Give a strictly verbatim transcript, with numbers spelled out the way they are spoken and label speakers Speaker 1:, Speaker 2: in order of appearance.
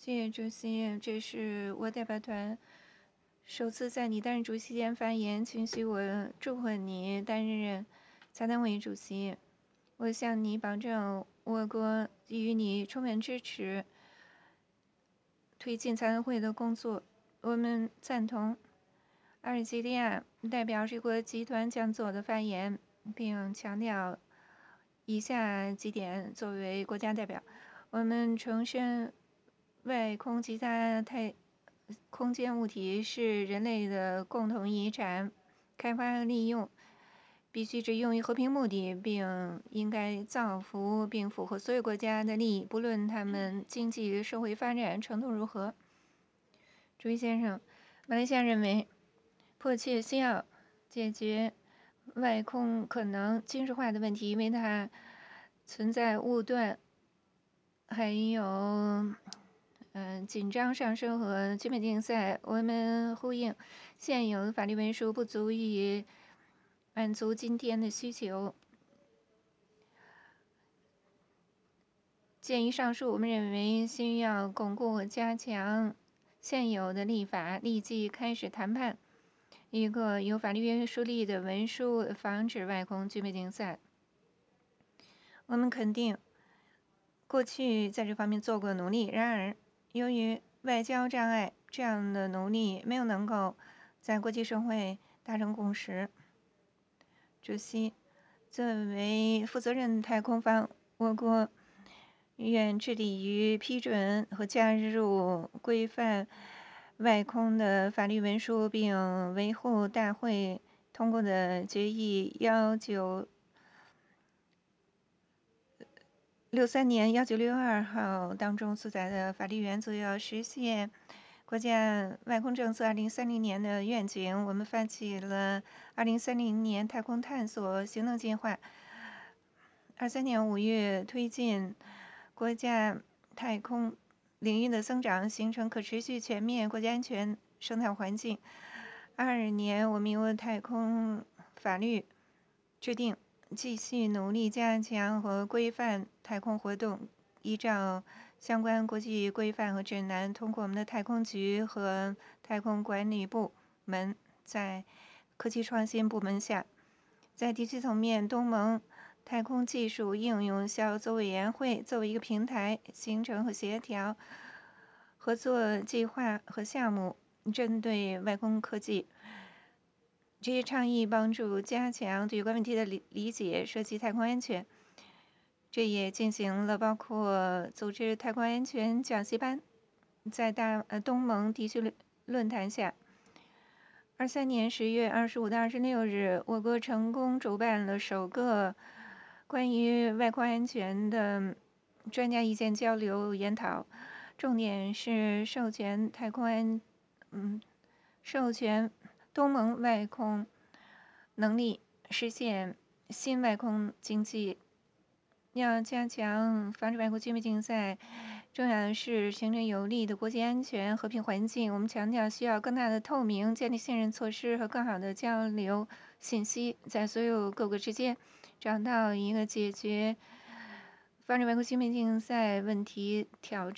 Speaker 1: 谢谢主席，这是我代表团首次在你担任主席前发言，请许我祝贺你担任财团委主席。我向你保证，我国给予你充分支持，推进财委会的工作。我们赞同阿尔及利亚代表这国集团讲座的发言，并强调以下几点作为国家代表。我们重申，外空其他太空间物体是人类的共同遗产，开发和利用必须只用于和平目的，并应该造福并符合所有国家的利益，不论他们经济社会发展程度如何。主席先生，马来西亚认为迫切需要解决外空可能军事化的问题，因为它存在误断，还有嗯、呃、紧张上升和军备竞赛。我们呼应现有的法律文书不足以满足今天的需求。鉴于上述，我们认为需要巩固和加强现有的立法，立即开始谈判一个有法律约束力的文书，防止外空军备竞赛。我们肯定过去在这方面做过努力，然而由于外交障碍，这样的努力没有能够在国际社会达成共识。主席，作为负责任太空方，我国愿致力于批准和加入规范外空的法律文书，并维护大会通过的决议幺九六三年幺九六二号当中所载的法律原则，要实现国家外空政策二零三零年的愿景。我们发起了二零三零年太空探索行动计划，二三年五月推进国家太空领域的增长，形成可持续全面国家安全生态环境。二二年，我们由太空法律制定，继续努力加强和规范太空活动，依照相关国际规范和指南，通过我们的太空局和太空管理部门在科技创新部门下，在地区层面，东盟太空技术应用小组委员会作为一个平台，形成和协调合作计划和项目，针对外空科技。这些倡议帮助加强对有关问题的理理解，涉及太空安全。这也进行了包括组织太空安全讲习班，在大呃东盟地区论坛下。二三年十月二十五到二十六日，我国成功主办了首个关于外空安全的专家意见交流研讨，重点是授权太空安，嗯，授权东盟外空能力，实现新外空经济。要加强防止外国军备竞赛，重要的是形成有利的国际安全和平环境。我们强调需要更大的透明、建立信任措施和更好的交流信息，在所有各国之间找到一个解决防止外国军备竞赛问题挑